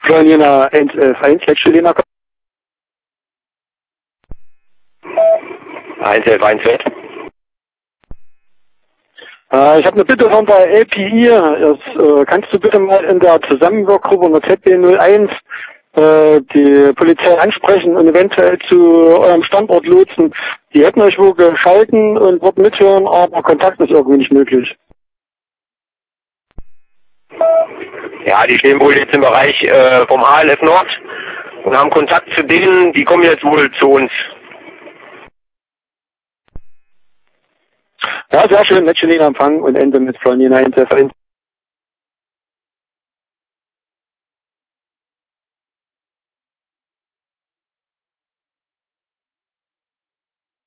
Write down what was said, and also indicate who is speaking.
Speaker 1: Floriana 111.1, Letzte
Speaker 2: 111.1.
Speaker 1: Ich habe eine Bitte von der LPI. Kannst du bitte mal in der Zusammenwirkgruppe unter ZB01 die Polizei ansprechen und eventuell zu eurem Standort lotsen? Die hätten euch wohl geschalten und wollten mithören, aber Kontakt ist irgendwie nicht möglich.
Speaker 2: Ja, die stehen wohl jetzt im Bereich vom ALF Nord und haben Kontakt zu denen, die kommen jetzt wohl zu uns.
Speaker 1: Ja, sehr schön. Letzte Empfang und Ende mit Floriana 111.1.